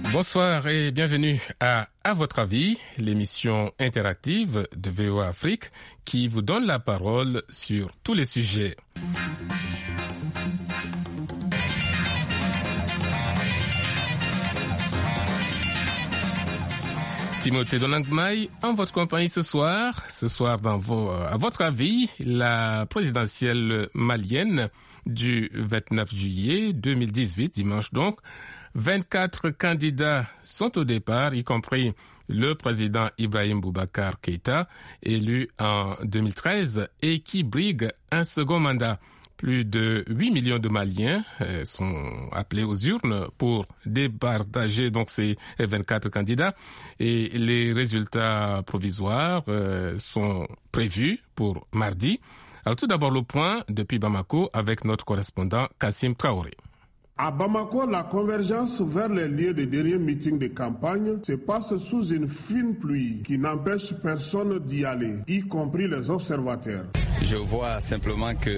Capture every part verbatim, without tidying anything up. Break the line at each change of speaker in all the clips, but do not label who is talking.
Bonsoir et bienvenue à À votre avis, l'émission interactive de V O A Afrique qui vous donne la parole sur tous les sujets. Timothée Donangmaï, en votre compagnie ce soir. Ce soir, dans vos, à votre avis, la présidentielle malienne du vingt-neuf juillet deux mille dix-huit, dimanche donc, vingt-quatre candidats sont au départ, y compris le président Ibrahim Boubacar Keïta, élu en deux mille treize et qui brigue un second mandat. Plus de huit millions de Maliens euh, sont appelés aux urnes pour départager donc ces vingt-quatre candidats et les résultats provisoires euh, sont prévus pour mardi. Alors tout d'abord le point depuis Bamako avec notre correspondant Kassim Traoré.
À Bamako, la convergence vers les lieux des derniers meetings de campagne se passe sous une fine pluie qui n'empêche personne d'y aller, y compris les observateurs.
Je vois simplement que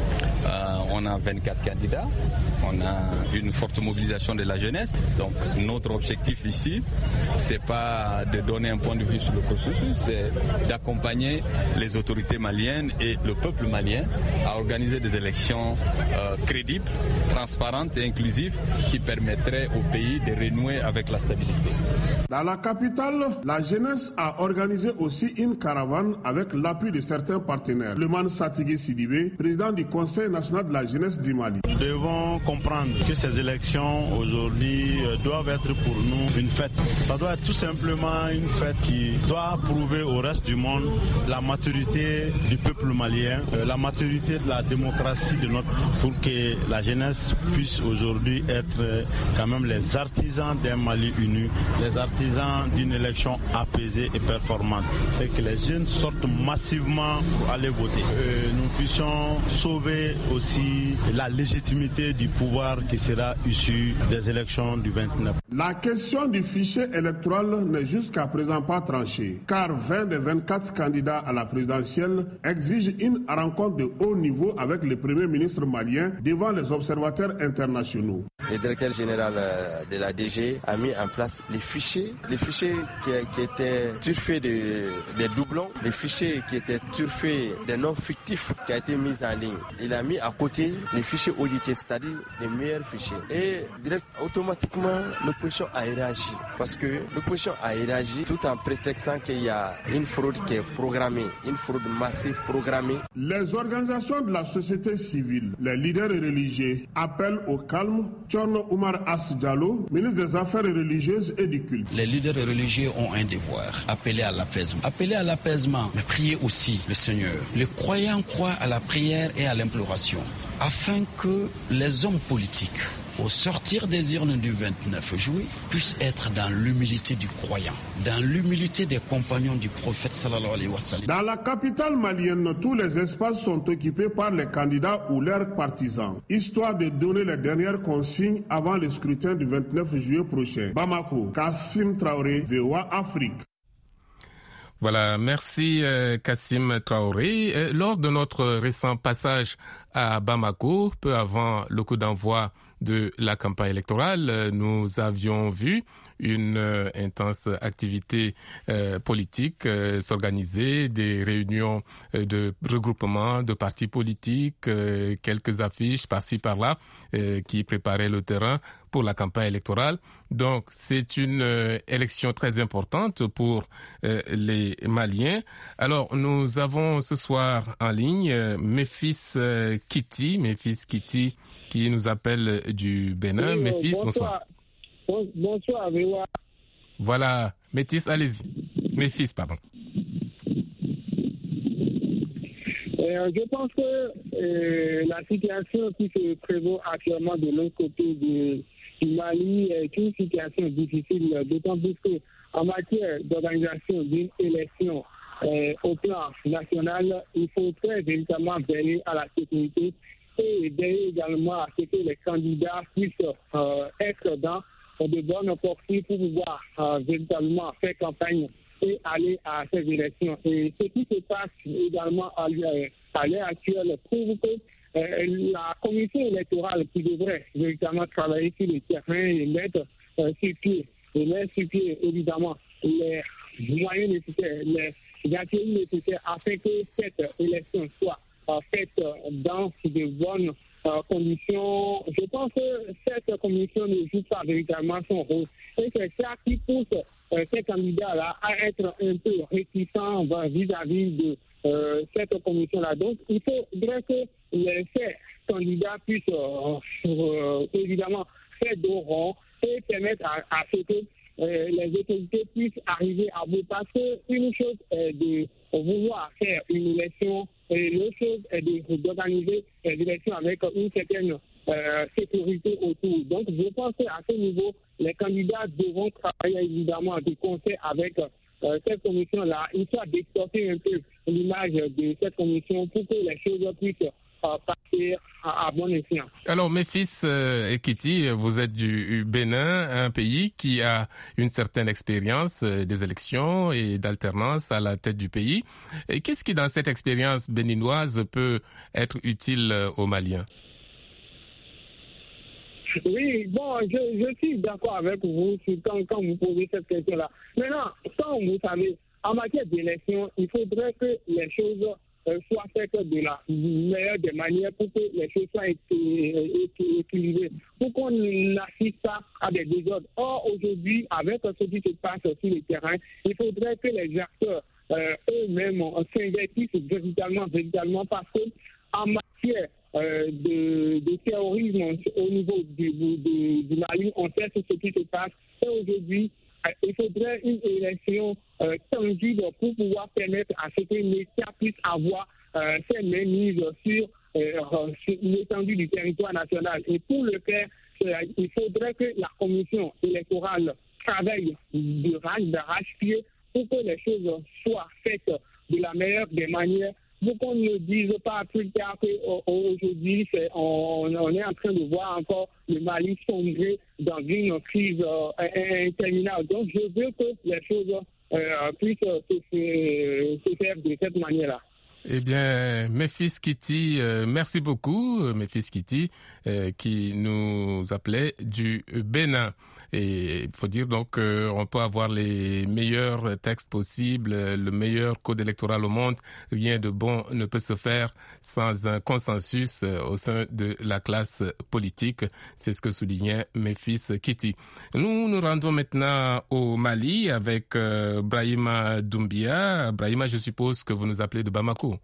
euh, on a vingt-quatre candidats, on a une forte mobilisation de la jeunesse. Donc notre objectif ici, c'est pas de donner un point de vue sur le processus, c'est d'accompagner les autorités maliennes et le peuple malien à organiser des élections euh, crédibles, transparentes et inclusives qui permettraient au pays de renouer avec la stabilité.
Dans la capitale, la jeunesse a organisé aussi une caravane avec l'appui de certains partenaires. Le Man Satigui Sidibé, président du Conseil national de la jeunesse du Mali.
Nous devons comprendre que ces élections aujourd'hui doivent être pour nous une fête. Ça doit être tout simplement une fête qui doit prouver au reste du monde la maturité du peuple malien, la maturité de la démocratie de notre, pour que la jeunesse puisse aujourd'hui être quand même les artisans d'un Mali uni, les artisans d'une élection apaisée et performante. C'est que les jeunes sortent massivement pour aller voter. Euh, nous puissions sauver aussi la légitimité du pouvoir qui sera issu des élections du vingt-neuf.
La question du fichier électoral n'est jusqu'à présent pas tranchée, car vingt des vingt-quatre candidats à la présidentielle exigent une rencontre de haut niveau avec le Premier ministre malien devant les observateurs internationaux.
Le directeur général de la D G a mis en place les fichiers, les fichiers qui, qui étaient turfés de, des doublons, les fichiers qui étaient turfés des noms fictifs qui a été mis en ligne. Il a mis à côté les fichiers audités, c'est-à-dire les meilleurs fichiers. Et direct, automatiquement, l'opposition a réagi. Parce que l'opposition a réagi tout en prétextant qu'il y a une fraude qui est programmée, une fraude massive programmée.
Les organisations de la société civile, les leaders religieux appellent au calme. Tchorno Oumar As Diallo, ministre des Affaires religieuses et du culte.
Les leaders religieux ont un devoir, appeler à l'apaisement. Appeler à l'apaisement, mais prier aussi le Seigneur. Les croyants croient à la prière et à l'imploration, afin que les hommes politiques, au sortir des urnes du vingt-neuf juillet, puissent être dans l'humilité du croyant, dans l'humilité des compagnons du prophète sallallahu alayhi wa sallam.
Dans la capitale malienne, tous les espaces sont occupés par les candidats ou leurs partisans, histoire de donner les dernières consignes avant le scrutin du vingt-neuf juillet prochain. Bamako, Kassim Traoré, V O A Afrique.
Voilà, merci euh, Kassim Traoré. Euh, lors de notre récent passage à Bamako, peu avant le coup d'envoi de la campagne électorale, nous avions vu une euh, intense activité euh, politique euh, s'organiser, des réunions euh, de regroupement de partis politiques, euh, quelques affiches par-ci par-là euh, qui préparaient le terrain pour la campagne électorale. Donc c'est une euh, élection très importante pour euh, les Maliens. Alors nous avons ce soir en ligne euh, Memphis euh, Kitty, Memphis Kitty qui nous appelle du Bénin.
Oui,
Memphis,
bonsoir.
bonsoir.
Bonsoir, Véwa.
Voilà, Métis, allez-y. Memphis, pardon.
Euh, je pense que euh, la situation qui se prévaut actuellement de l'autre côté de, du Mali est une situation difficile, d'autant plus qu'en matière d'organisation d'une élection euh, au plan national, il faudrait véritablement veiller à la sécurité et veiller également à ce que les candidats puissent euh, être dans de bonnes portions pour pouvoir euh, véritablement faire campagne et aller à ces élections. Et ce qui se passe également à l'heure actuelle prouve que euh, la commission électorale qui devrait véritablement travailler sur le terrain et mettre euh, sur pied instituer évidemment les moyens nécessaires, les ateliers nécessaires afin que cette élection soit euh, faite dans de bonnes euh, conditions. Je pense que cette commission ne joue pas véritablement son rôle. Et c'est ça qui pousse euh, ces candidats-là à être un peu réticents vis-à-vis de euh, cette commission-là. Donc, il faudrait que les, ces candidats puissent euh, euh, évidemment faire dos rond et permettre à, à ce que euh, les autorités puissent arriver à bout. Parce qu'une chose est de vouloir faire une élection et l'autre chose est de, d'organiser les élections avec une certaine euh, sécurité autour. Donc, je pense qu'à ce niveau, les candidats devront travailler évidemment de concert avec euh, cette commission-là, histoire d'exporter un peu l'image de cette commission pour que les choses puissent passer à, à bon escient.
Alors, Memphis euh, Ekiti, vous êtes du Bénin, un pays qui a une certaine expérience euh, des élections et d'alternance à la tête du pays. Et qu'est-ce qui, dans cette expérience béninoise, peut être utile euh, aux Maliens?
Oui, bon, je, je suis d'accord avec vous quand, quand vous posez cette question-là. Maintenant, comme vous savez, en matière d'élection, il faudrait que les choses euh, soient faites de la meilleure des manières pour que les choses soient équilibrées, pour qu'on n'assiste pas à des désordres. Or, aujourd'hui, avec ce qui se passe sur le terrain, il faudrait que les acteurs euh, eux-mêmes s'investissent véritablement, véritablement parce que en matière Euh, de, de terrorisme au niveau du, du, du Mali, on sait ce qui se passe. Et aujourd'hui, euh, il faudrait une élection euh, tangible pour pouvoir permettre à ce que l'État puisse avoir euh, ses mains mises sur, euh, sur l'étendue du territoire national. Et pour le faire, euh, il faudrait que la commission électorale travaille de rage, d'arrache-pied pour que les choses soient faites de la meilleure des manières. Pour qu'on ne dise pas plus tard qu'aujourd'hui, on, on est en train de voir encore le Mali sombrer dans une crise euh, interminable. Donc, je veux que les choses euh, puissent se, se, se faire de cette manière-là.
Eh bien, Memphis Ekiti, euh, merci beaucoup, Memphis Ekiti, euh, qui nous appelait du Bénin. Et il faut dire donc qu'on peut avoir les meilleurs textes possibles, le meilleur code électoral au monde. Rien de bon ne peut se faire sans un consensus au sein de la classe politique. C'est ce que soulignait Memphis Ekiti. Nous nous rendons maintenant au Mali avec euh, Brahima Doumbia. Brahima, je suppose que vous nous appelez de Bamako.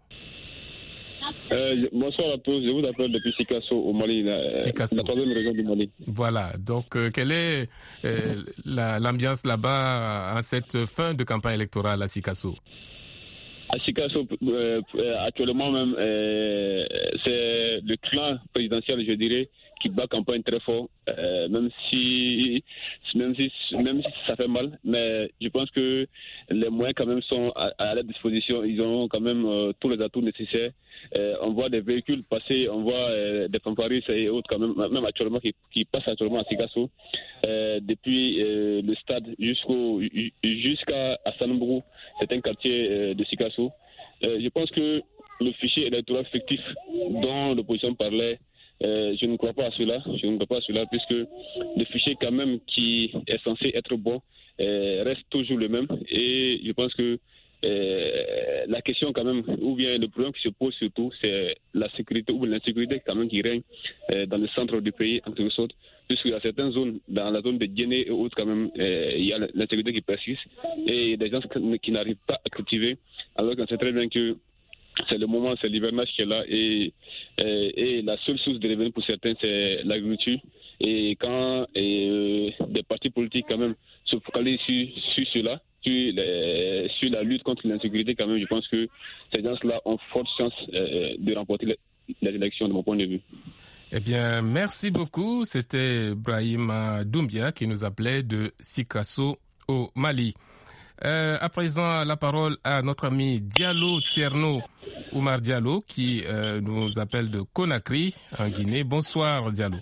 Euh, bonsoir à tous, je vous appelle depuis Sikasso au Mali, la,
Sikasso.
la troisième région du Mali.
Voilà, donc euh, quelle est euh, la, l'ambiance là-bas en cette fin de campagne électorale à Sikasso?
À Sikasso, euh, actuellement même, euh, c'est le clan présidentiel, je dirais, qui bat campagne très fort, euh, même si, même si, même si ça fait mal, mais je pense que les moyens quand même sont à, à leur disposition. Ils ont quand même euh, tous les atouts nécessaires. Euh, on voit des véhicules passer, on voit euh, des fanfaristes et autres quand même, même actuellement qui, qui passent actuellement à Sikasso, euh, depuis euh, le stade jusqu'au jusqu'à Sanumbrou, c'est un quartier euh, de Sikasso. Euh, je pense que le fichier électoral fictif dont l'opposition parlait, Euh, je ne crois pas à cela, je ne crois pas à cela, puisque le fichier quand même qui est censé être bon euh, reste toujours le même. Et je pense que euh, la question quand même, ou bien le problème qui se pose surtout, c'est la sécurité ou l'insécurité quand même qui règne euh, dans le centre du pays, en quelque sorte, puisqu'il y a certaines zones, dans la zone de Guinée et autres quand même, euh, il y a l'insécurité qui persiste et des gens qui n'arrivent pas à cultiver, alors qu'on sait très bien que c'est le moment, c'est l'hivernage qui est là et, et, et la seule source de revenus pour certains, c'est l'agriculture. Et quand et, des partis politiques quand même se focalisent sur, sur cela, sur, les, sur la lutte contre l'insécurité, quand même, je pense que ces gens-là ont forte chance euh, de remporter les, les élections de mon point de vue.
Eh bien, merci beaucoup. C'était Brahima Doumbia qui nous appelait de Sikasso au Mali. Euh, à présent, la parole à notre ami Diallo Tierno Oumar Diallo qui euh, nous appelle de Conakry en Guinée. Bonsoir Diallo.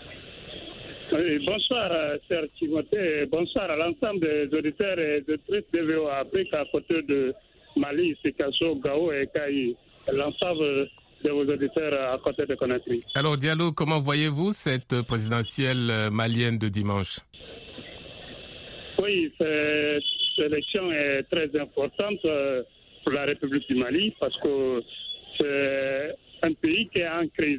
Oui, bonsoir cher Timothée, bonsoir à l'ensemble des auditeurs et auditrices de V O A Afrique à côté de Mali, Sikasso, Gao et Kaï, l'ensemble de vos auditeurs à côté de Conakry.
Alors Diallo, comment voyez-vous cette présidentielle malienne de dimanche?
Oui, cette élection est très importante pour la République du Mali parce que c'est un pays qui est en crise.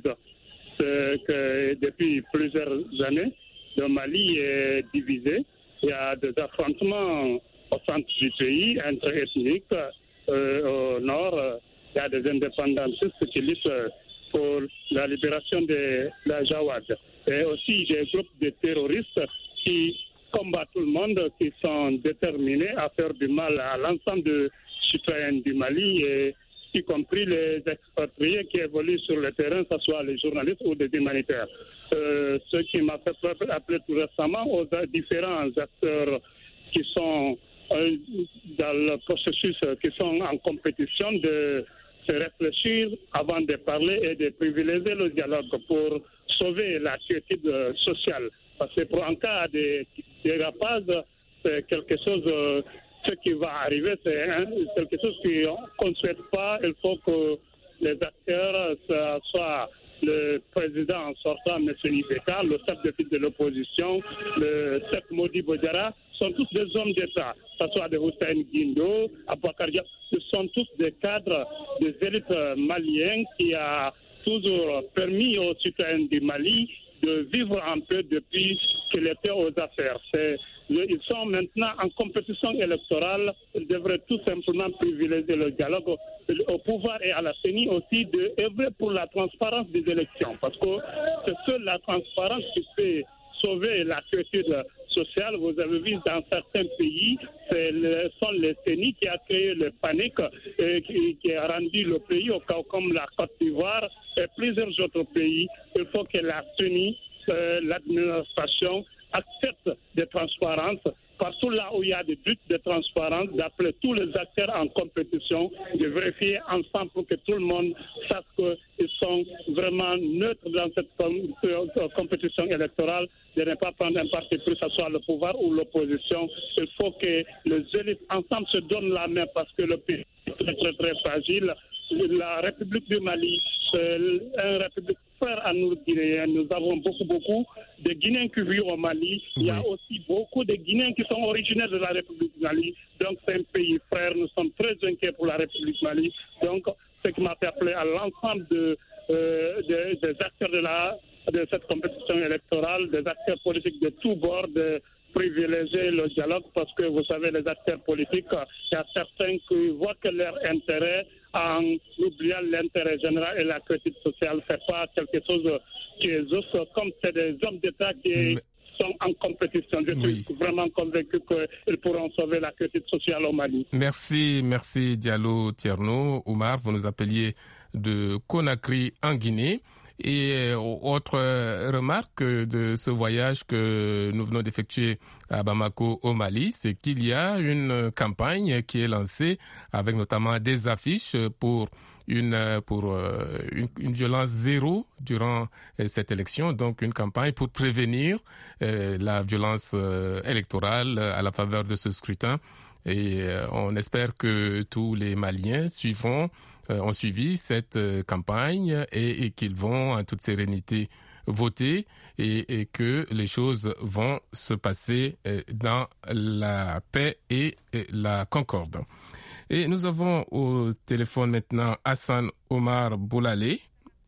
C'est que depuis plusieurs années, le Mali est divisé. Il y a des affrontements au centre du pays, interethniques. Euh, au nord, il y a des indépendantistes qui luttent pour la libération de la Jawad. Et aussi des groupes de terroristes qui combattent tout le monde, qui sont déterminés à faire du mal à l'ensemble des citoyens du Mali, et y compris les expatriés qui évoluent sur le terrain, que ce soit les journalistes ou des humanitaires. Euh, ce qui m'a fait appeler tout récemment aux différents acteurs qui sont euh, dans le processus, qui sont en compétition, de se réfléchir avant de parler et de privilégier le dialogue pour sauver la quiétude sociale. Parce que pour un cas de dérapage, c'est quelque chose... Euh, ce qui va arriver, c'est hein, quelque chose qu'on ne souhaite pas. Il faut que les acteurs, ce soit le président sortant, M. Ibeka, le chef de file de l'opposition, le chef Modi Bodjara, sont tous des hommes d'État. Que ce soit de Hussein Guindo, Abouakar Diab, ce sont tous des cadres, des élites maliennes qui a toujours permis aux citoyens du Mali de vivre un peu depuis qu'il était aux affaires. C'est, ils sont maintenant en compétition électorale. Ils devraient tout simplement privilégier le dialogue au pouvoir et à la C E N I aussi de œuvrer pour la transparence des élections. Parce que c'est seule la transparence qui peut sauver la quiétude sociale. Vous avez vu dans certains pays, ce sont les C E N I qui a créé le panique et qui, qui a rendu le pays au cas comme la Côte d'Ivoire et plusieurs autres pays. Il faut que la C E N I, euh, l'administration, accepte des transparences. Partout là où il y a des doutes de transparence, d'appeler tous les acteurs en compétition, de vérifier ensemble pour que tout le monde sache qu'ils sont vraiment neutres dans cette com- compétition électorale, de ne pas prendre un parti pris, que ce soit le pouvoir ou l'opposition. Il faut que les élites ensemble se donnent la main parce que le pays est très très très fragile. La République du Mali, c'est une république frère à nous Guinéens. Nous avons beaucoup, beaucoup de Guinéens qui vivent au Mali. Il y a aussi beaucoup de Guinéens qui sont originaires de la République du Mali. Donc, c'est un pays frère. Nous sommes très inquiets pour la République du Mali. Donc, ce qui m'a fait appeler à l'ensemble de, euh, de, des acteurs de, la, de cette compétition électorale, des acteurs politiques de tous bords, de privilégier le dialogue parce que vous savez, les acteurs politiques, il y a certains qui voient que leur intérêt, en oubliant l'intérêt général et la critique sociale, c'est pas quelque chose qui est juste comme c'est des hommes d'État qui Mais... sont en compétition. Je oui. suis vraiment convaincu qu'ils pourront sauver la critique sociale au Mali.
Merci, merci Diallo Tierno. Oumar, vous nous appeliez de Conakry en Guinée. Et autre remarque de ce voyage que nous venons d'effectuer à Bamako au Mali, c'est qu'il y a une campagne qui est lancée avec notamment des affiches pour une pour une, une violence zéro durant cette élection, donc une campagne pour prévenir euh, la violence euh, électorale à la faveur de ce scrutin. Et euh, on espère que tous les Maliens suivront ont suivi cette campagne et, et qu'ils vont en toute sérénité voter et, et que les choses vont se passer dans la paix et la concorde. Et nous avons au téléphone maintenant Hassan Omar Boulalé.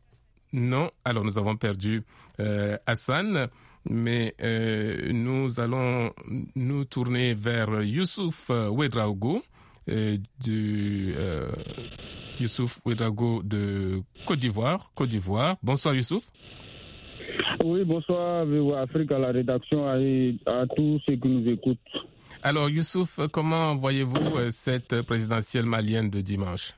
Non, alors nous avons perdu euh, Hassan, mais euh, nous allons nous tourner vers Youssouf Ouedraogo euh, du... Euh, Youssouf Ouedraogo de Côte d'Ivoire. Côte d'Ivoire. Bonsoir Youssouf.
Oui, bonsoir V O A Afrique, à la rédaction et à tous ceux qui nous écoutent.
Alors Youssouf, comment voyez-vous cette présidentielle malienne de dimanche?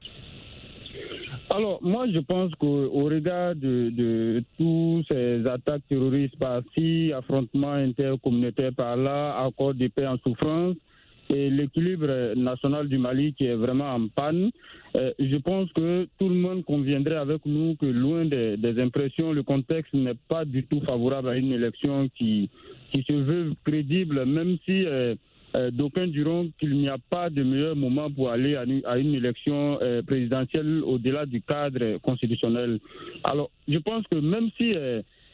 Alors, moi, je pense qu'au regard de, de tous ces attaques terroristes par-ci, affrontements intercommunautaires par-là, accords de paix en souffrance, et l'équilibre national du Mali qui est vraiment en panne, euh, je pense que tout le monde conviendrait avec nous que loin des, des impressions, le contexte n'est pas du tout favorable à une élection qui, qui se veut crédible, même si euh, euh, d'aucuns diront qu'il n'y a pas de meilleur moment pour aller à une, à une élection euh, présidentielle au-delà du cadre constitutionnel. Alors, je pense que même si... Euh,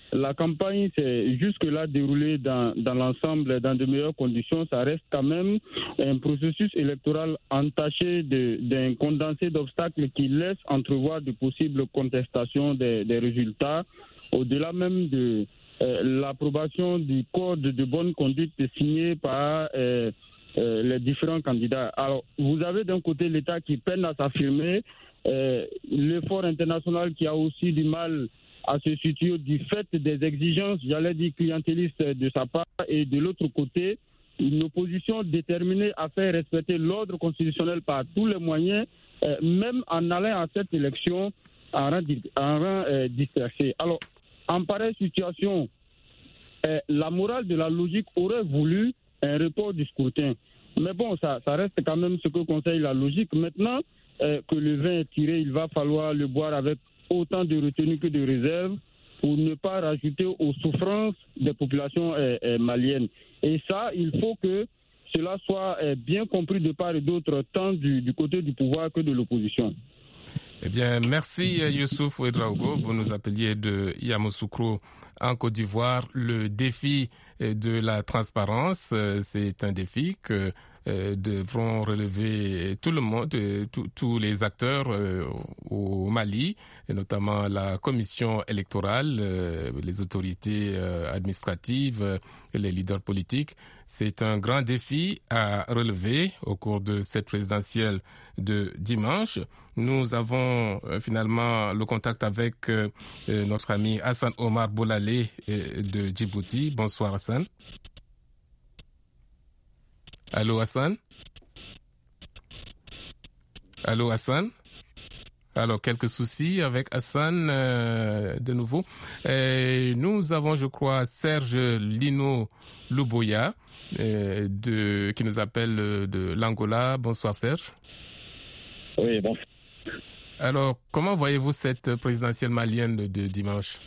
la campagne s'est jusque-là déroulée dans, dans l'ensemble dans de meilleures conditions. Ça reste quand même un processus électoral entaché de, d'un condensé d'obstacles qui laisse entrevoir de possibles contestations des, des résultats, au-delà même de euh, l'approbation du code de bonne conduite signé par euh, euh, les différents candidats. Alors, vous avez d'un côté l'État qui peine à s'affirmer, euh, l'effort international qui a aussi du mal à se situer du fait des exigences, j'allais dire clientélistes de sa part, et de l'autre côté, une opposition déterminée à faire respecter l'ordre constitutionnel par tous les moyens, euh, même en allant à cette élection en rang, en rang euh, dispersé. Alors, en pareille situation, euh, la morale de la logique aurait voulu un report du scrutin. Mais bon, ça, ça reste quand même ce que conseille la logique. Maintenant euh, que le vin est tiré, il va falloir le boire avec autant de retenue que de réserve pour ne pas rajouter aux souffrances des populations euh, euh, maliennes. Et ça, il faut que cela soit euh, bien compris de part et d'autre, tant du, du côté du pouvoir que de l'opposition.
Eh bien, merci Youssouf Ouedraogo. Vous nous appeliez de Yamoussoukro en Côte d'Ivoire. Le défi de la transparence, c'est un défi que Euh, devront relever tout le monde, euh, tous les acteurs euh, au Mali, et notamment la commission électorale, euh, les autorités euh, administratives, euh, les leaders politiques. C'est un grand défi à relever au cours de cette présidentielle de dimanche. Nous avons euh, finalement le contact avec euh, notre ami Hassan Omar Boulalé euh, de Djibouti. Bonsoir Hassan. Allô Hassan? Allô Hassan? Alors, quelques soucis avec Hassan euh, de nouveau. Et nous avons, je crois, Serge Lino Luboya euh, de, qui nous appelle de l'Angola. Bonsoir Serge.
Oui, bonsoir.
Alors, comment voyez-vous cette présidentielle malienne de, de dimanche?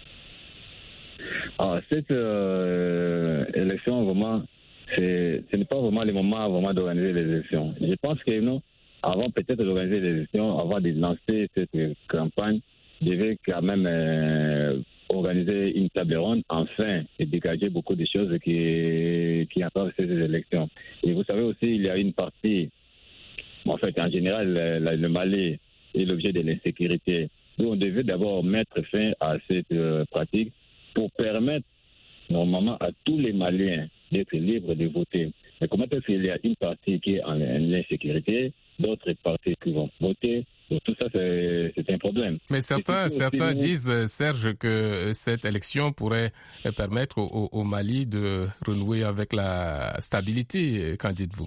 Ah, cette euh, élection, vraiment... C'est, ce n'est pas vraiment le moment vraiment d'organiser les élections. Je pense que nous, avant peut-être d'organiser les élections, avant de lancer cette campagne, je devais quand même euh, organiser une table ronde, enfin, et dégager beaucoup de choses qui, qui entravent ces élections. Et vous savez aussi, il y a une partie, en fait, en général, le, le Mali est l'objet de l'insécurité. Donc, on devait d'abord mettre fin à cette euh, pratique pour permettre normalement à tous les Maliens d'être libres de voter. Mais comment est-ce qu'il y a une partie qui est en, en insécurité, d'autres parties qui vont voter? Donc tout ça, c'est, c'est un problème.
Mais certains, certains
nous...
disent, Serge, que cette élection pourrait permettre au, au Mali de renouer avec la stabilité. Qu'en dites-vous?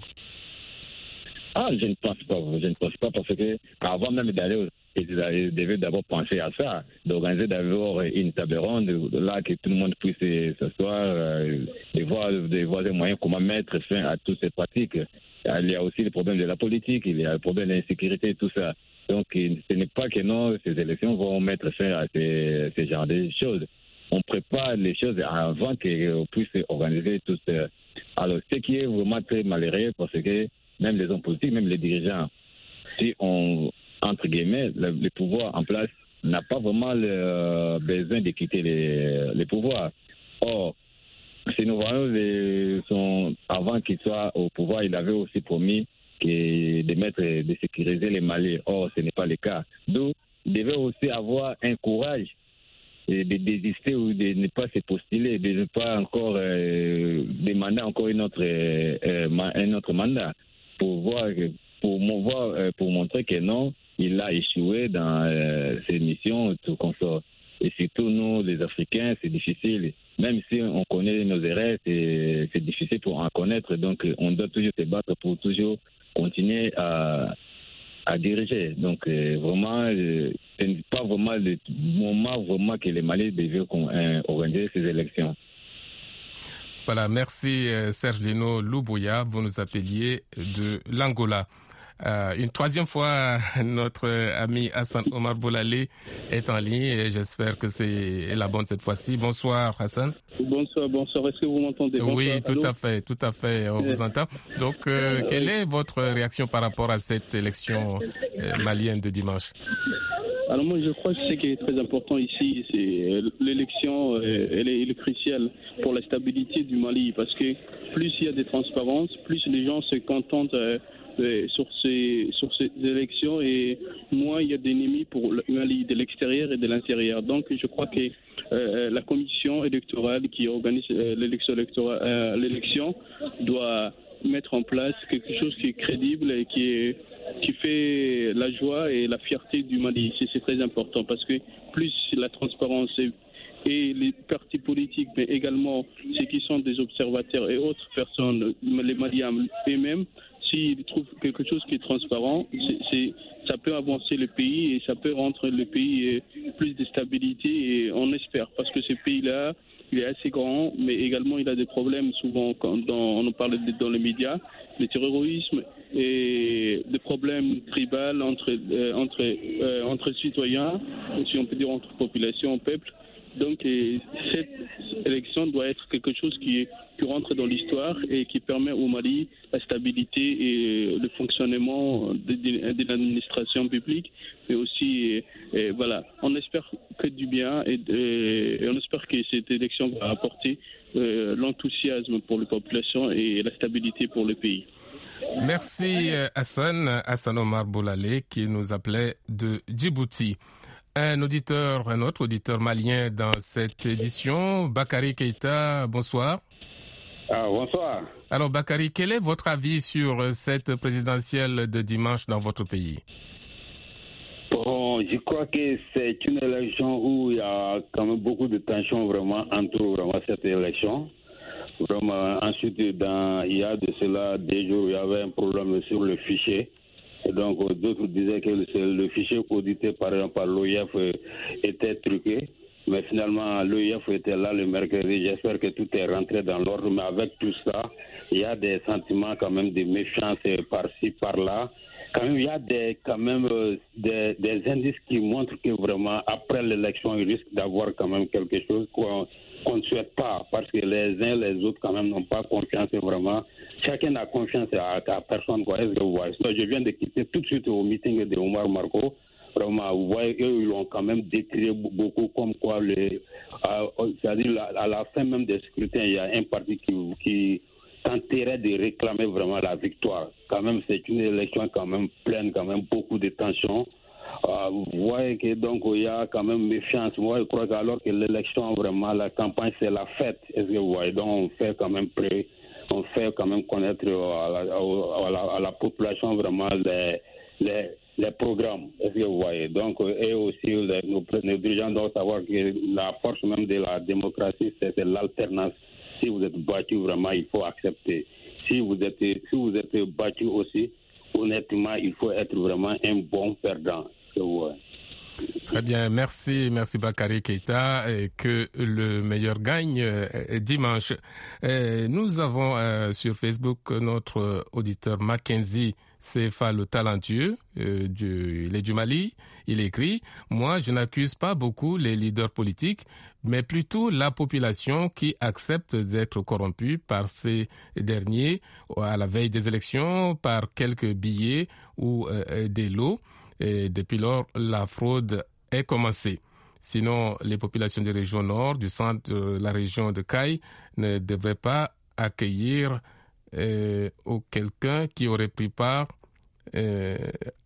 Ah, je ne pense pas. Je ne pense pas parce que avant même d'aller, ils devaient d'abord penser à ça, d'organiser d'abord une table ronde, là que tout le monde puisse s'asseoir euh, et voir, de voir des moyens comment mettre fin à toutes ces pratiques. Il y a aussi le problème de la politique, il y a le problème de l'insécurité et tout ça. Donc, ce n'est pas que non, ces élections vont mettre fin à ces, ces genres de choses. On prépare les choses avant qu'on puisse organiser tout ça. Alors, ce qui est vraiment très malheureux, parce que même les hommes politiques, même les dirigeants, si on, entre guillemets, le, le pouvoir en place n'a pas vraiment le besoin de quitter les, les pouvoirs. Or, ces nouveaux les, sont, avant qu'ils soient au pouvoir, il avait aussi promis que de mettre, de sécuriser les Maliens. Or, ce n'est pas le cas. Donc, il devait aussi avoir un courage de désister ou de ne pas se postuler, de ne pas encore euh, demander encore une autre, euh, un autre mandat pour voir, pour, voir, pour montrer que non, il a échoué dans euh, ses missions, tout comme ça. Et surtout, nous, les Africains, c'est difficile. Même si on connaît nos erreurs, c'est, c'est difficile pour en connaître. Donc, on doit toujours se battre pour toujours continuer à, à diriger. Donc, euh, vraiment, euh, ce n'est pas vraiment le moment vraiment que les Maliens devaient euh, organiser ces élections.
Voilà, merci Serge Lino Luboya, vous nous appeliez de l'Angola. Euh, une troisième fois, notre ami Hassan Omar Boulalé est en ligne et j'espère que c'est la bonne cette fois-ci. Bonsoir Hassan.
Bonsoir, bonsoir. Est-ce que vous m'entendez? Bonsoir.
Oui, tout Allô? à fait, tout à fait, on euh, vous entend. Donc, euh, quelle est votre réaction par rapport à cette élection euh, malienne de dimanche?
Alors moi je crois que ce qui est très important ici, c'est l'élection, elle est, elle est cruciale pour la stabilité du Mali, parce que plus il y a de transparence, plus les gens se contentent euh, euh, sur ces sur ces élections, et moins il y a d'ennemis pour le Mali de l'extérieur et de l'intérieur. Donc je crois que euh, la commission électorale qui organise euh, l'élection électorale, euh, l'élection doit mettre en place quelque chose qui est crédible et qui est qui fait la joie et la fierté du Mali. C'est, c'est très important, parce que plus la transparence est et les partis politiques, mais également ceux qui sont des observateurs et autres personnes, les Maliens eux-mêmes, s'ils trouvent quelque chose qui est transparent, c'est, c'est, ça peut avancer le pays et ça peut rendre le pays plus de stabilité, et on espère, parce que ce pays-là, il est assez grand, mais également il a des problèmes souvent, quand dans, on en parle dans les médias, le terrorisme et des problèmes tribaux entre, euh, entre, euh, entre citoyens, si on peut dire entre population, peuple. Donc et cette élection doit être quelque chose qui, qui rentre dans l'histoire et qui permet au Mali la stabilité et le fonctionnement de, de, de l'administration publique, mais aussi et, et voilà, on espère que du bien, et, et, et on espère que cette élection va apporter euh, l'enthousiasme pour les populations et la stabilité pour le pays.
Merci Hassan, Hassan Omar Boulalé, qui nous appelait de Djibouti. Un auditeur, un autre auditeur malien dans cette édition, Bakary Keïta, bonsoir.
Ah, bonsoir.
Alors Bakary, quel est votre avis sur cette présidentielle de dimanche dans votre pays?
Bon, je crois que c'est une élection où il y a quand même beaucoup de tensions vraiment entre vraiment cette élection. Vraiment, ensuite, dans, il y a de cela deux jours, il y avait un problème sur le fichier. Et donc, d'autres disaient que le, le fichier audité par, par l'O I F était truqué. Mais finalement, l'O I F était là le mercredi. J'espère que tout est rentré dans l'ordre. Mais avec tout ça, il y a des sentiments quand même de méfiance par-ci, par-là. Quand même, il y a des, quand même des, des indices qui montrent que vraiment, après l'élection, il risque d'avoir quand même quelque chose qu'on qu'on ne souhaite pas, parce que les uns les autres quand même n'ont pas confiance vraiment. Chacun n'a confiance à, à personne, quoi. Est-ce que vous voyez? Donc, je viens de quitter tout de suite au meeting de Omar Marco. Vraiment, vous voyez, eux, ils l'ont quand même décrié beaucoup comme quoi, les, euh, c'est-à-dire à, à la fin même des scrutins, il y a un parti qui, qui tenterait de réclamer vraiment la victoire. Quand même, c'est une élection quand même pleine, quand même beaucoup de tensions. Euh, vous voyez que donc il y a quand même méfiance. Moi, je crois qu'alors que l'élection, vraiment, la campagne, c'est la fête. Est-ce que vous voyez? Donc, on fait quand même près, on fait quand même connaître à la, à la, à la population vraiment les, les, les programmes. Est-ce que vous voyez? Donc, et aussi, les, nos, nos dirigeants doivent savoir que la force même de la démocratie, c'est, c'est l'alternance. Si vous êtes battu, vraiment, il faut accepter. Si vous êtes, si vous êtes battu aussi, honnêtement, il faut être vraiment un bon perdant. Ouais.
Très bien, merci, merci Bakary Keïta, et que le meilleur gagne euh, dimanche. Et nous avons euh, sur Facebook notre auditeur Mackenzie Sefa, le talentueux, euh, du, il est du Mali. Il écrit « Moi, je n'accuse pas beaucoup les leaders politiques, mais plutôt la population qui accepte d'être corrompue par ces derniers à la veille des élections, par quelques billets ou euh, des lots. Et depuis lors, la fraude est commencée. Sinon, les populations des régions nord, du centre de la région de Caille ne devraient pas accueillir euh, quelqu'un qui aurait pris part euh,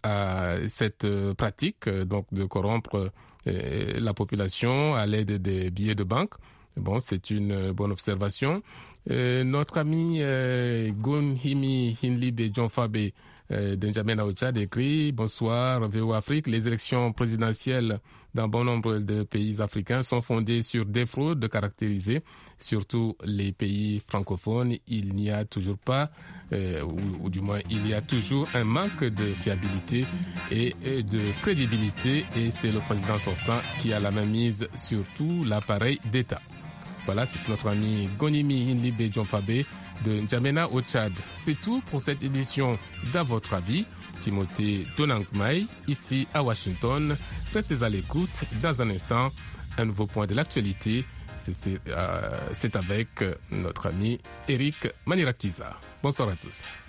à cette pratique, donc de corrompre euh, la population à l'aide des billets de banque. Bon, c'est une bonne observation. Euh, notre ami euh, Gunhimi Hinlibe Djonfabe euh, de N'Djamena au Tchad écrit « Bonsoir, V O Afrique. Les élections présidentielles dans bon nombre de pays africains sont fondées sur des fraudes caractérisées, surtout les pays francophones. Il n'y a toujours pas, euh, ou, ou du moins il y a toujours un manque de fiabilité et, et de crédibilité, et c'est le président sortant qui a la main mise sur tout l'appareil d'État. » Voilà, c'est notre ami Gonimi Hinlibe Djonfabe de N'Djamena au Tchad. C'est tout pour cette édition d'À votre avis. Timothée Donangmai, ici à Washington. Restez à l'écoute. Dans un instant, un nouveau point de l'actualité. C'est, c'est, euh, c'est avec notre ami Eric Manirakiza. Bonsoir à tous.